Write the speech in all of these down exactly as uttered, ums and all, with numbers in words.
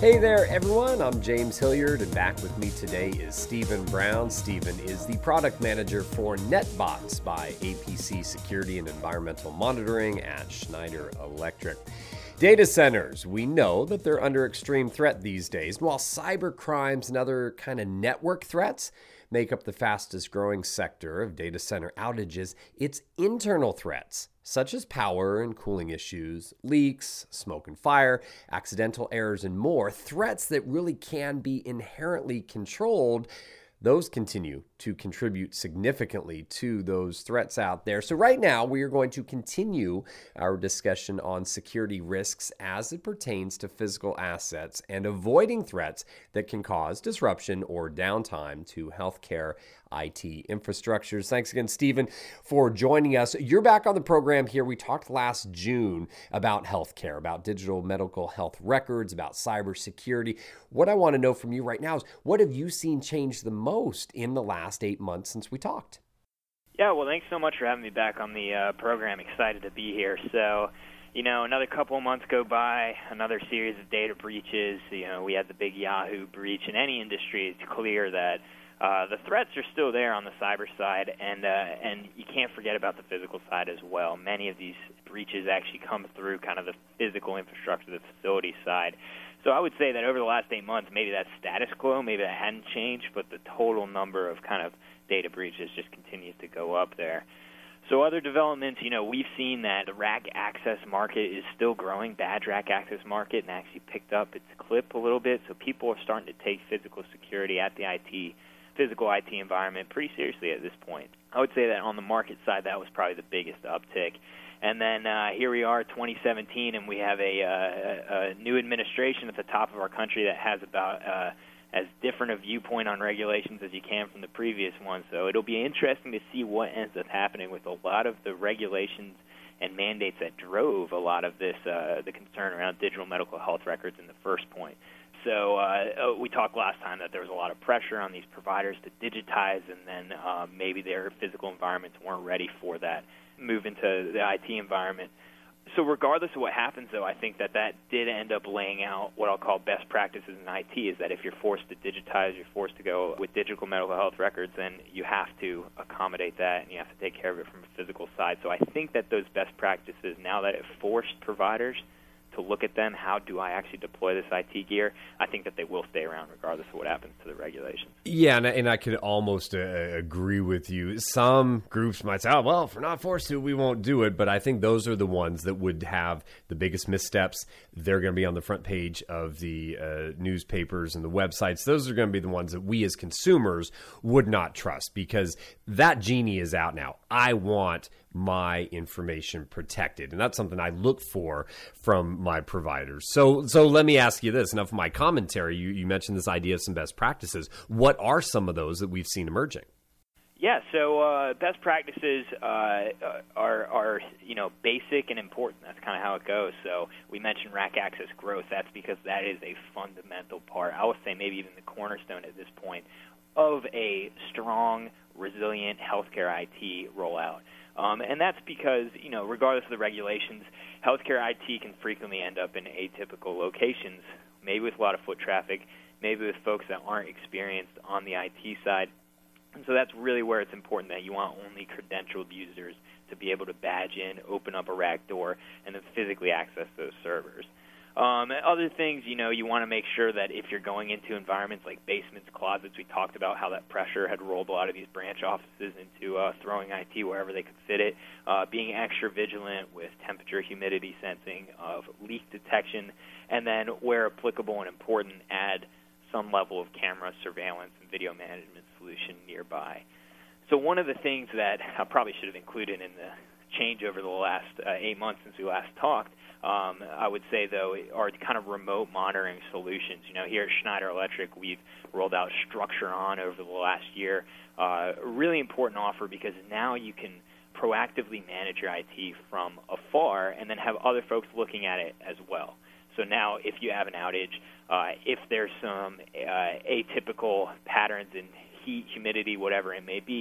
Hey there, everyone. I'm James Hilliard, and back with me today is Stephen Brown. Stephen is the product manager for NetBots by A P C Security and Environmental Monitoring at Schneider Electric. Data centers, we know that they're under extreme threat these days. While cyber crimes and other kind of network threats make up the fastest growing sector of data center outages, it's internal threats, such as power and cooling issues, leaks, smoke and fire, accidental errors, and more, threats that really can be inherently controlled. Those continue to contribute significantly to those threats out there. So right now, we are going to continue our discussion on security risks as it pertains to physical assets and avoiding threats that can cause disruption or downtime to healthcare I T infrastructures. Thanks again, Stephen, for joining us. You're back on the program here. We talked last June about healthcare, about digital medical health records, about cybersecurity. What I want to know from you right now is, what have you seen change the most in the last eight months since we talked? Yeah, well, thanks so much for having me back on the uh, program. Excited to be here. So, you know, another couple of months go by, another series of data breaches. You know, we had the big Yahoo breach. In any industry, it's clear that Uh, the threats are still there on the cyber side, and uh, and you can't forget about the physical side as well. Many of these breaches actually come through kind of the physical infrastructure, the facility side. So I would say that over the last eight months, maybe that's status quo, maybe that hadn't changed, but the total number of kind of data breaches just continues to go up there. So other developments, you know, we've seen that the rack access market is still growing, badge rack access market, and actually picked up its clip a little bit. So people are starting to take physical security at the I T physical I T environment pretty seriously at this point. I would say that on the market side, that was probably the biggest uptick. And then uh, here we are, twenty seventeen, and we have a, uh, a new administration at the top of our country that has about uh, as different a viewpoint on regulations as you can from the previous one. So it'll be interesting to see what ends up happening with a lot of the regulations and mandates that drove a lot of this, uh, the concern around digital medical health records in the first point. So uh, we talked last time that there was a lot of pressure on these providers to digitize, and then uh, maybe their physical environments weren't ready for that move into the I T environment. So regardless of what happens, though, I think that that did end up laying out what I'll call best practices in I T, is that if you're forced to digitize, you're forced to go with digital medical health records, then you have to accommodate that, and you have to take care of it from a physical side. So I think that those best practices, now that it forced providers to look at them, how do I actually deploy this I T gear, I think that they will stay around regardless of what happens to the regulations. Yeah, and, and I could almost uh, agree with you. Some groups might say, oh, well, if we're not forced to, we won't do it. But I think those are the ones that would have the biggest missteps. They're going to be on the front page of the uh, newspapers and the websites. Those are going to be the ones that we as consumers would not trust, because that genie is out now. I want my information protected, and that's something I look for from my providers. So so let me ask you this. Enough of my commentary. You, you mentioned this idea of some best practices. What are some of those that we've seen emerging? Yeah, so uh, best practices uh, are, are, you know, basic and important. That's kind of how it goes. So we mentioned rack access growth. That's because that is a fundamental part, I would say maybe even the cornerstone at this point, of a strong, resilient healthcare I T rollout. Um, and that's because, you know, regardless of the regulations, healthcare I T can frequently end up in atypical locations, maybe with a lot of foot traffic, maybe with folks that aren't experienced on the I T side. And so that's really where it's important that you want only credentialed users to be able to badge in, open up a rack door, and then physically access those servers. Um, other things, you know, you want to make sure that if you're going into environments like basements, closets, we talked about how that pressure had rolled a lot of these branch offices into uh, throwing I T wherever they could fit it, uh, being extra vigilant with temperature, humidity sensing, of leak detection, and then where applicable and important, add some level of camera surveillance and video management solution nearby. So one of the things that I probably should have included in the change over the last uh, eight months since we last talked, Um, I would say, though, are kind of remote monitoring solutions. You know, here at Schneider Electric, we've rolled out StructureOn over the last year. Uh, a really important offer, because now you can proactively manage your I T from afar and then have other folks looking at it as well. So now if you have an outage, uh, if there's some uh, atypical patterns in heat, humidity, whatever it may be,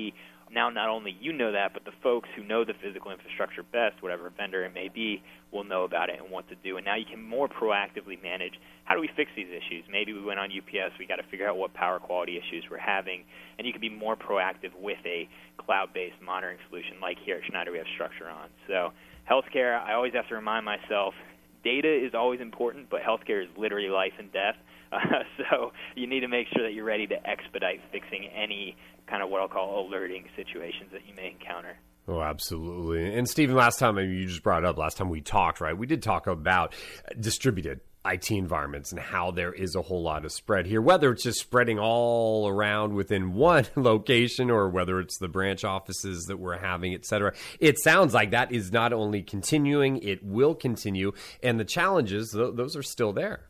now not only you know that, but the folks who know the physical infrastructure best, whatever vendor it may be, will know about it and what to do. And now you can more proactively manage, how do we fix these issues? Maybe we went on U P S, we got to figure out what power quality issues we're having, and you can be more proactive with a cloud-based monitoring solution like here at Schneider we have Structuron. So healthcare, I always have to remind myself, data is always important, but healthcare is literally life and death. Uh, so you need to make sure that you're ready to expedite fixing any kind of what I'll call alerting situations that you may encounter. Oh, absolutely. And Stephen, last time, I mean, you just brought it up, last time we talked, right, we did talk about distributed I T environments and how there is a whole lot of spread here, whether it's just spreading all around within one location or whether it's the branch offices that we're having, et cetera. It sounds like that is not only continuing, it will continue, and the challenges, th- those are still there.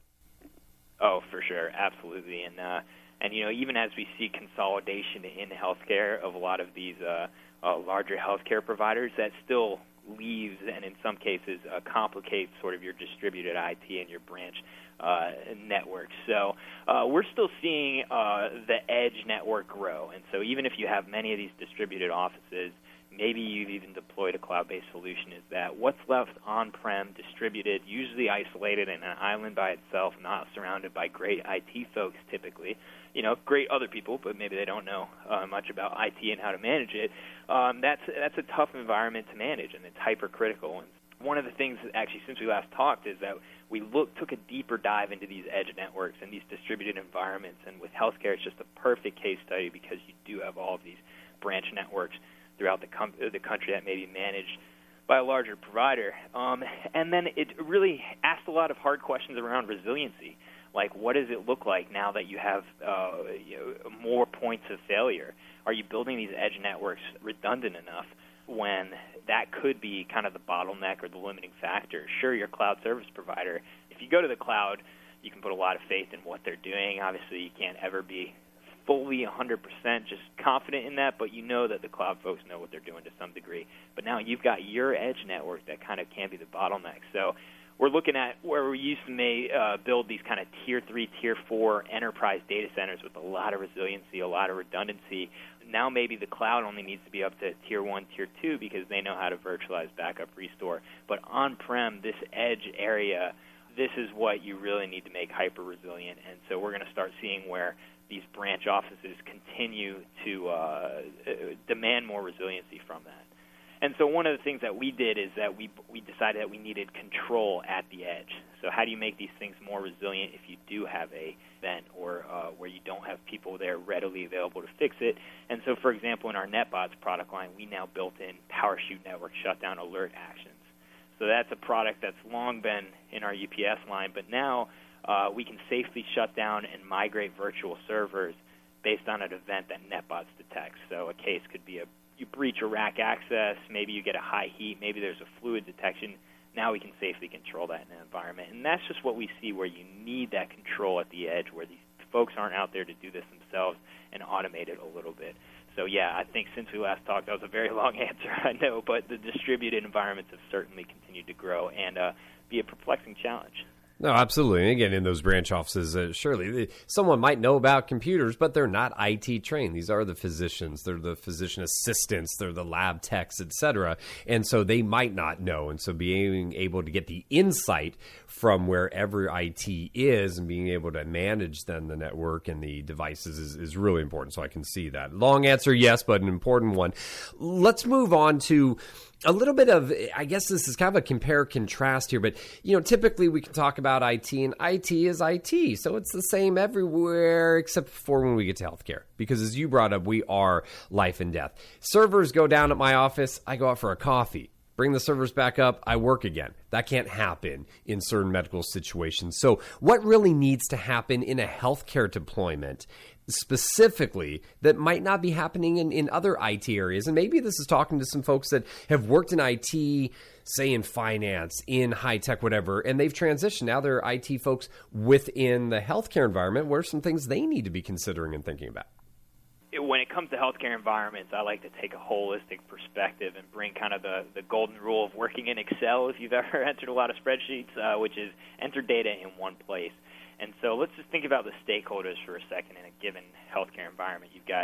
Oh, for sure, absolutely. And, uh, and you know, even as we see consolidation in healthcare of a lot of these uh, uh, larger healthcare providers, that still leaves and in some cases uh, complicates sort of your distributed I T and your branch uh, network. So uh, we're still seeing uh, the edge network grow. And so even if you have many of these distributed offices, maybe you've even deployed a cloud-based solution, is that what's left on-prem, distributed, usually isolated in an island by itself, not surrounded by great I T folks typically, you know, great other people, but maybe they don't know uh, much about I T and how to manage it. Um, that's that's a tough environment to manage, and it's hypercritical. And one of the things, that actually, since we last talked, is that we look, took a deeper dive into these edge networks and these distributed environments. And with healthcare, it's just a perfect case study because you do have all of these branch networks throughout the, com- the country that may be managed by a larger provider. Um, and then it really asked a lot of hard questions around resiliency. Like, what does it look like now that you have uh, you know, more points of failure? Are you building these edge networks redundant enough when that could be kind of the bottleneck or the limiting factor? Sure, your cloud service provider, if you go to the cloud, you can put a lot of faith in what they're doing. Obviously, you can't ever be fully one hundred percent just confident in that, but you know that the cloud folks know what they're doing to some degree. But now you've got your edge network that kind of can be the bottleneck. So we're looking at where we used to may uh, build these kind of tier three, tier four enterprise data centers with a lot of resiliency, a lot of redundancy. Now maybe the cloud only needs to be up to tier one, tier two because they know how to virtualize, backup, restore. But on-prem, this edge area, this is what you really need to make hyper-resilient. And so we're going to start seeing where these branch offices continue to uh, demand more resiliency from that. And so one of the things that we did is that we we decided that we needed control at the edge. So how do you make these things more resilient if you do have a event or uh, where you don't have people there readily available to fix it? And so, for example, in our NetBots product line, we now built in PowerShoot network shutdown alert actions. So that's a product that's long been in our U P S line, but now uh, we can safely shut down and migrate virtual servers based on an event that NetBots detects. So a case could be a you breach a rack access, maybe you get a high heat, maybe there's a fluid detection. Now we can safely control that in an environment. And that's just what we see where you need that control at the edge, where these folks aren't out there to do this themselves and automate it a little bit. So, yeah, I think since we last talked, that was a very long answer, I know, but the distributed environments have certainly continued to grow and uh, be a perplexing challenge. No, absolutely. And again, in those branch offices, uh, surely someone might know about computers, but they're not I T trained. These are the physicians. They're the physician assistants. They're the lab techs, et cetera. And so they might not know. And so being able to get the insight from wherever I T is and being able to manage then the network and the devices is, is really important. So I can see that. Long answer, yes, but an important one. Let's move on to a little bit of, I guess this is kind of a compare contrast here, but, you know, typically we can talk about I T, and I T is I T. So it's the same everywhere except for when we get to healthcare. Because as you brought up, we are life and death. Servers go down at my office, I go out for a coffee. Bring the servers back up, I work again. That can't happen in certain medical situations. So what really needs to happen in a healthcare deployment specifically that might not be happening in, in other I T areas? And maybe this is talking to some folks that have worked in I T, say in finance, in high tech, whatever, and they've transitioned. Now they're I T folks within the healthcare environment. What are some things they need to be considering and thinking about? When it comes to healthcare environments, I like to take a holistic perspective and bring kind of the, the golden rule of working in Excel, if you've ever entered a lot of spreadsheets, uh, which is enter data in one place. And so let's just think about the stakeholders for a second in a given healthcare environment. You've got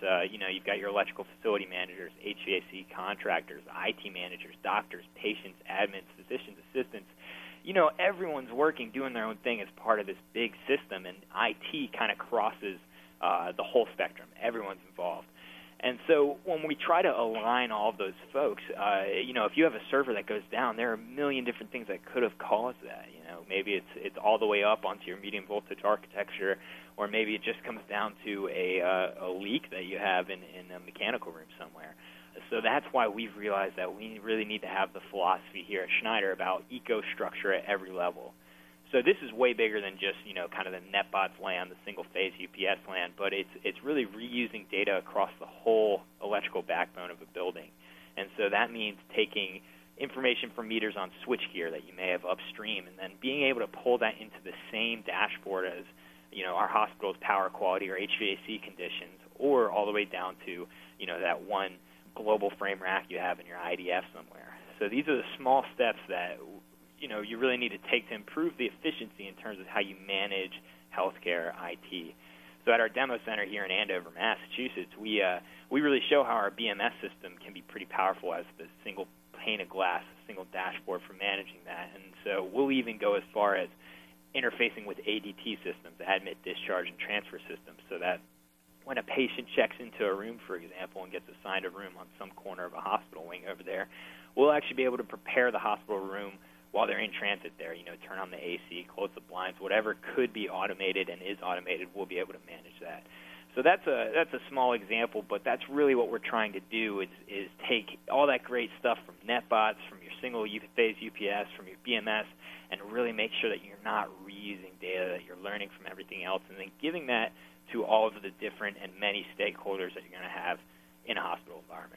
Uh, you know, you've got your electrical facility managers, H V A C contractors, I T managers, doctors, patients, admins, physicians, assistants. You know, everyone's working, doing their own thing as part of this big system, and I T kind of crosses uh, the whole spectrum. Everyone's involved. And so when we try to align all of those folks, uh, you know, if you have a server that goes down, there are a million different things that could have caused that. You know, maybe it's it's all the way up onto your medium voltage architecture, or maybe it just comes down to a uh, a leak that you have in, in a mechanical room somewhere. So that's why we've realized that we really need to have the philosophy here at Schneider about eco-structure at every level. So this is way bigger than just, you know, kind of the NetBots LAN, the single-phase U P S LAN, but it's it's really reusing data across the whole electrical backbone of a building. And so that means taking information from meters on switchgear that you may have upstream and then being able to pull that into the same dashboard as, you know, our hospital's power quality or H V A C conditions, or all the way down to, you know, that one global frame rack you have in your I D F somewhere. So these are the small steps that, you know, you really need to take to improve the efficiency in terms of how you manage healthcare I T. So at our demo center here in Andover, Massachusetts, we uh, we really show how our B M S system can be pretty powerful as the single pane of glass, a single dashboard for managing that. And so we'll even go as far as interfacing with A D T systems, admit, discharge, and transfer systems, so that when a patient checks into a room, for example, and gets assigned a room on some corner of a hospital wing over there, we'll actually be able to prepare the hospital room while they're in transit there. You know, turn on the A C, close the blinds, whatever could be automated and is automated, we'll be able to manage that. So that's a that's a small example, but that's really what we're trying to do is is take all that great stuff from NetBots, from your single phase U P S, from your B M S, and really make sure that you're not reusing data, that you're learning from everything else, and then giving that to all of the different and many stakeholders that you're going to have in a hospital environment.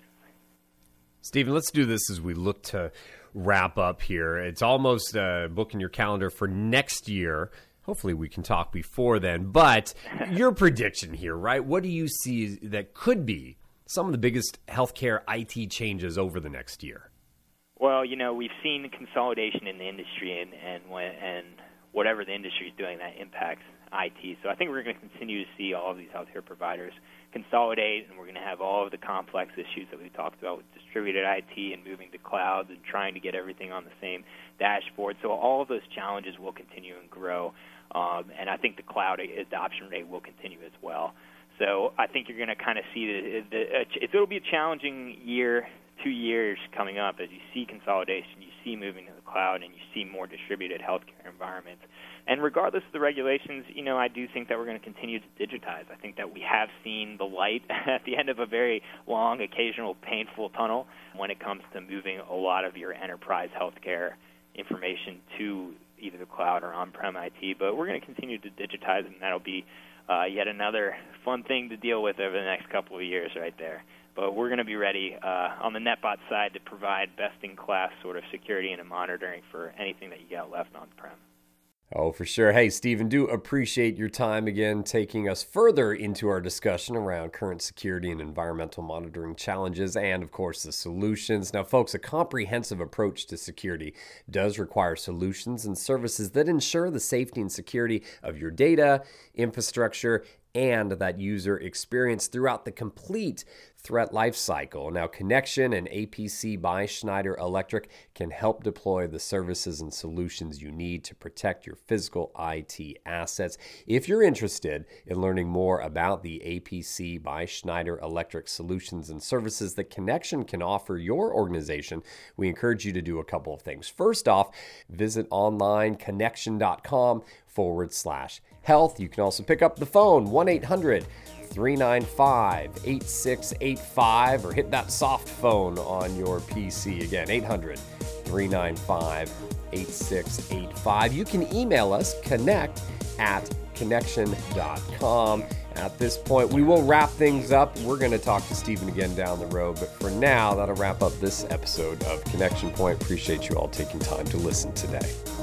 Stephen, let's do this as we look to wrap up here. It's almost uh, booking your calendar for next year. Hopefully we can talk before then. But your prediction here, right? What do you see that could be some of the biggest healthcare I T changes over the next year? Well, you know, we've seen consolidation in the industry, and and, when, and whatever the industry is doing, that impacts I T. So I think we're going to continue to see all of these healthcare providers consolidate, and we're going to have all of the complex issues that we talked about with distributed I T and moving to clouds and trying to get everything on the same dashboard. So all of those challenges will continue and grow, um, and I think the cloud adoption rate will continue as well. So I think you're going to kind of see the, the it, it'll be a challenging year, two years coming up as you see consolidation, you see moving to the cloud, and you see more distributed healthcare environments. And regardless of the regulations, you know, I do think that we're going to continue to digitize. I think that we have seen the light at the end of a very long, occasional, painful tunnel when it comes to moving a lot of your enterprise healthcare information to either the cloud or on-prem I T. But we're going to continue to digitize, and that'll be uh, yet another fun thing to deal with over the next couple of years right there. But we're going to be ready uh, on the NetBot side to provide best-in-class sort of security and monitoring for anything that you got left on-prem. Oh, for sure. Hey, Stephen, do appreciate your time again, taking us further into our discussion around current security and environmental monitoring challenges and, of course, the solutions. Now, folks, a comprehensive approach to security does require solutions and services that ensure the safety and security of your data, infrastructure, and that user experience throughout the complete threat lifecycle. Now, Connection and A P C by Schneider Electric can help deploy the services and solutions you need to protect your physical I T assets. If you're interested in learning more about the A P C by Schneider Electric solutions and services that Connection can offer your organization, we encourage you to do a couple of things. First off, visit online connection.com forward slash health. You can also pick up the phone, one eight hundred three nine five eight six eight five, or hit that soft phone on your P C. Again, eight hundred three nine five eight six eight five. You can email us, connect at connection dot com. At this point, we will wrap things up. We're going to talk to Stephen again down the road, but for now, that'll wrap up this episode of Connection Point. Appreciate you all taking time to listen today.